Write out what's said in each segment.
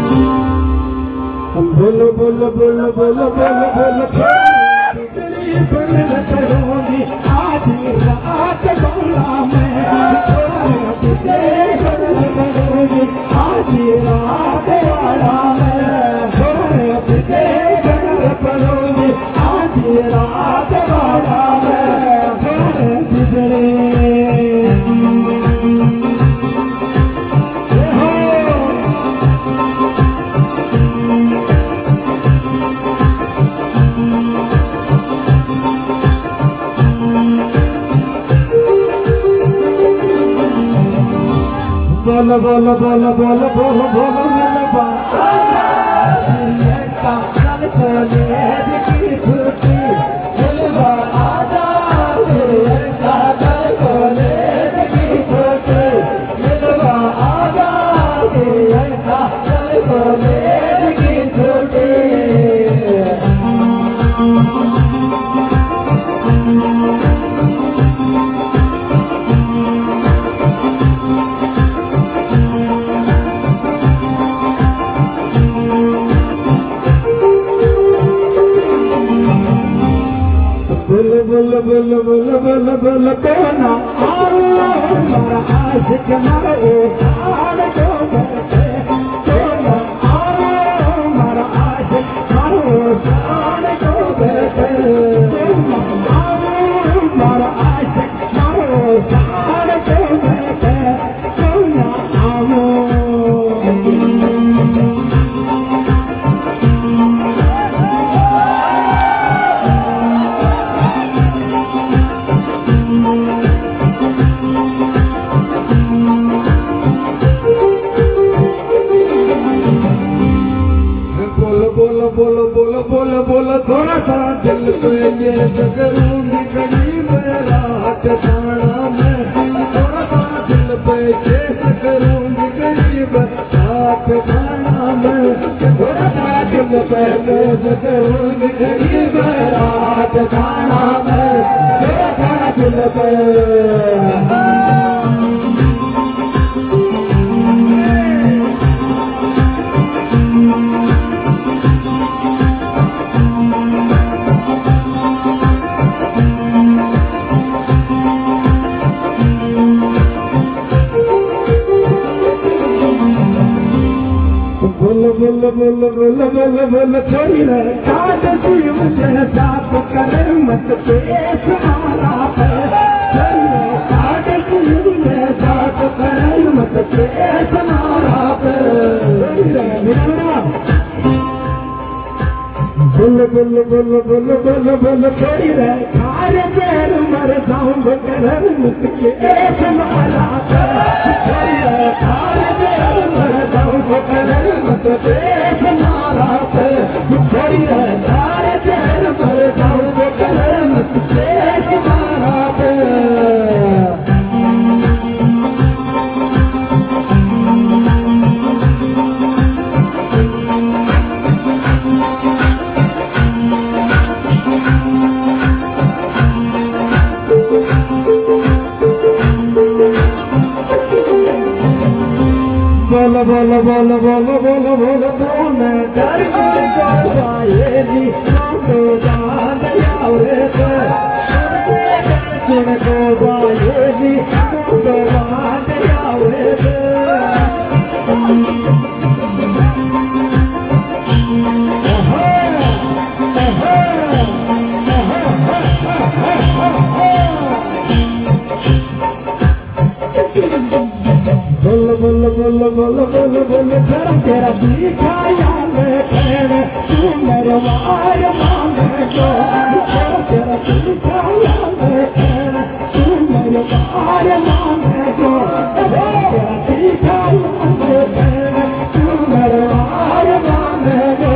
बोलो बोलो बोलो बोलो बोलो बोलो बिजली बंद करूंगी आज रात बोला मैं बिजली बंद करूंगी आज रात वाला मैं बिजली बंद करूंगी आज रात वाला मैं बिजली बोलो बोलो बोलो बोलो बोलो बोलो कल कॉलेज की छुट्टी बोलवा आजा कल कॉलेज की छुट्टी बोलवा आजा कल कॉलेज की छुट्टी बोलो बोलो बोलो बोलो बोलो कोना हमारा आशिक मारो साड़ को बैठे कोना हमारा आशिक मारो साड़ को बैठे हमारा आशिक मारो साड़ को बैठे कोना बोलो बोलो बोलो बोलो थोड़ा सा दिल पे ये करूंगी गरीब रात खाना मैं थोड़ा सा दिल पे ये करूंगी गरीब रात खाना मैं थोड़ा सा दिल पे ये करूंगी गरीब रात खाना मैं थोड़ा सा दिल पे बोलो बोलो बोलो बोलो बोलो बोलो छोड़ी रे काट सी मुझे साफ करे मत पेश मारा पे छोड़ी रे काट सी मुझे साफ करे मत पेश मारा पे बोलो बोलो बोलो बोलो बोलो बोलो छोड़ी रे खारे पैर मर जाऊंगा करे मत पेश मारा पे छोड़ी रे खारे पैर मर जाऊंगा करे मत पेश मारा पे छोड़ी रे खारे पैर मर जाऊंगा करे मत पेश मारा पे बोलो बोलो बोलो बोलो बोलो बोलो कौन डर पाएगी तो जान जाओगे सुन को पाएगी तो जान जाओगे बोलो बोलो बोलो बोलो बोलो बोलो तेरा दिखाया मैं तू मेरे मार मांगे को तेरा दिखाया मैं तू मेरे मार मांगे को तेरा दिखाया मैं तू मेरे मार मांगे को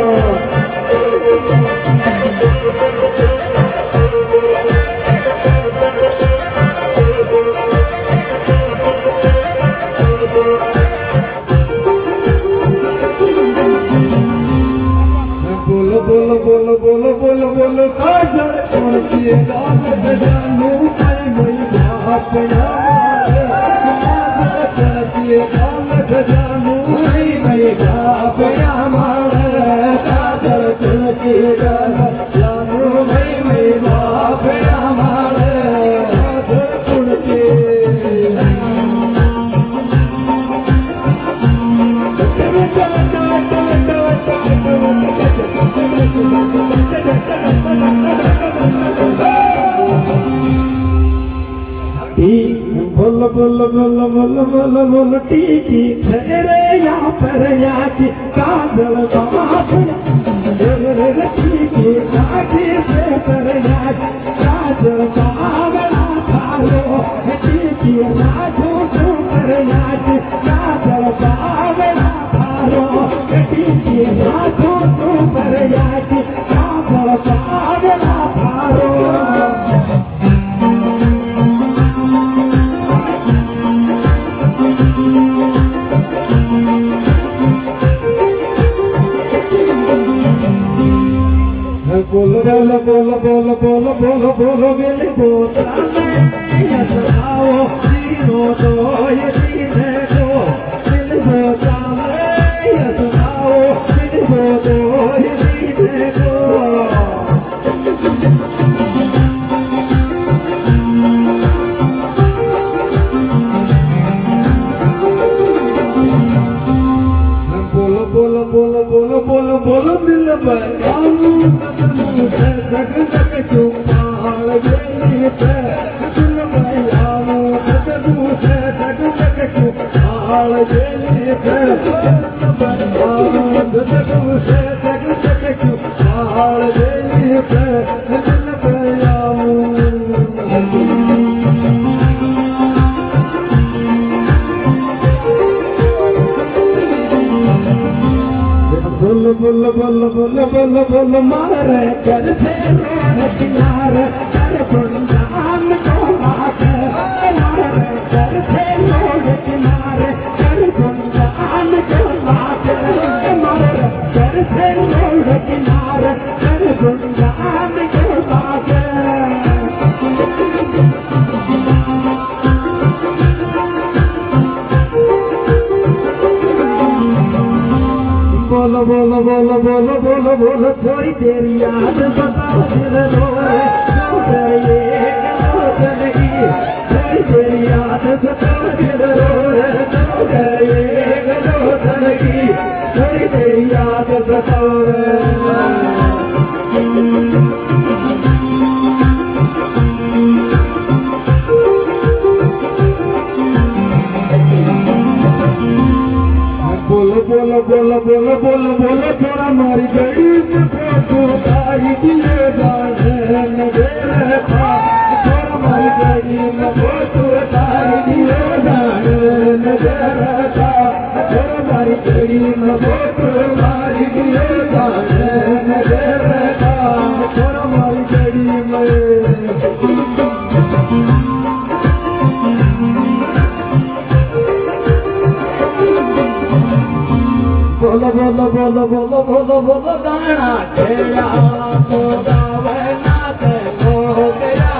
बोलो बोलो बोलो बोलो बोलो काजल कौन किए लाल जानू मैं अपना किए लाल जानू पैदा पया मारे काजल तुलसी जानू भाई मेरा पया मारे काजल तुलसी बोल बोल बोल बोल बोल बोल टीकी ठहरे यहाँ पर याची काजल टीकी नाची से पर याची काजल बावड़ा थारो टीकी नाचो तो पर याची काजल बावड़ा थारो टीकी नाचो तो पर याची काजल बावड़ा थारो बोल बोल बोल बोल बोल बोल बोल बिल बोलाओ जीरो दो ये जीने दो बिल बोलाओ बिल दो ये जीने दो बोल बोल बोल बोल बोल बोल बिल बोलाओ जग जग चुपाल गेली पे दिल मैयाओ जग जग जग चुपाल गेली पे जग जग चुपाल गेली पे दिल मैयाओ बोल बोल बोल बोल बोल बोल मारे कर से रोड किनारे कर गुंजान को मारे मारे कर से रोड किनारे कर गुंजान को मारे मारे कर से रोड किनारे कर गुंजान को मारे बोल बोल बोल बोल बोल बोल थोड़ी देर याद बताओ दिल रोए ये गलोदगी थोड़ी देर याद बताओ दिल रोए ये गलोदगी थोड़ी देर याद बताओ बोल बोल बोल बोल बोल बोल थोड़ा मारी गई फोटो तारी दिए जाने था थोड़ा मारी गई फोटो तारी दिए जाने था थोड़ा मारी गई फोटो तारी दिए जाने था थोड़ा मारी गई बोल बोल बोल बोल बोल बोल गाना छेड़ा तो गावे नाच हो गया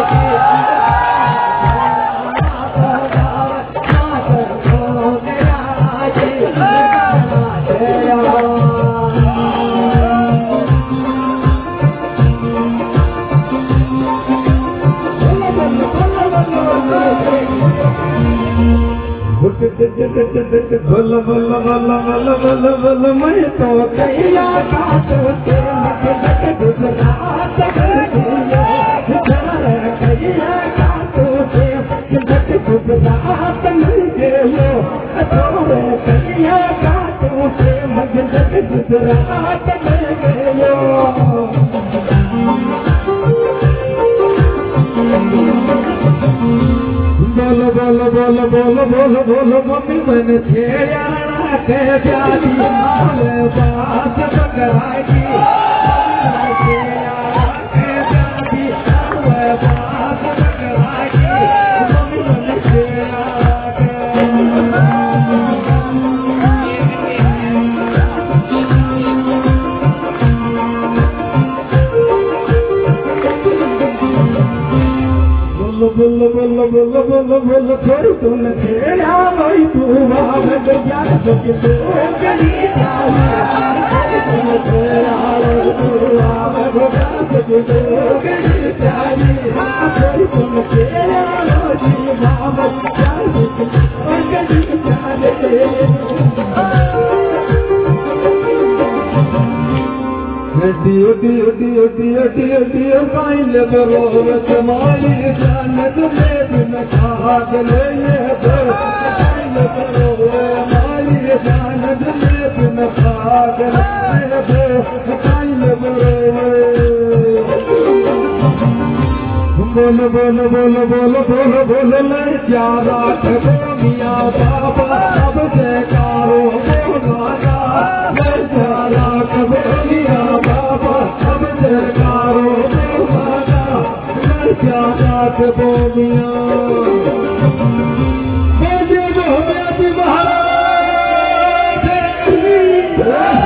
बल बल बल बल बल बल मैं तो कैया काटो से गुजरात कैया काटो से गुजरात मिल गयो तोरे कैया काटो से गुजरात मिल गयो बोल बोल बोल बोल बोल बोल मम्मी मैंने छेड़ा के प्यारी बात पकड़ाई बात पकड़ाई मम्मी मैंने छेड़ा बोल बोल बोल बोल बोल बोल थोड़ी तुम छेड़ा वही हुआ गया सकते गली प्यारी तेरा हुआ गया सकते गली प्यारी तुम तेरा जी नाम प्यारी गली प्यारी दियो दियो दियो दियो दियो दियो काइल बरोवत माली जानत में बिन खाद ले काइल बरोवत माली जानत में बिन खाद ले काइल बरोवत बोल बोल बोल बोल बोल बोल ले क्या रात मियाँ बाबा अब जयकारो बोला मैं क्या रात मियाँ बाबा अब जयकारो बोला मैं क्या रात बोलिया महाराज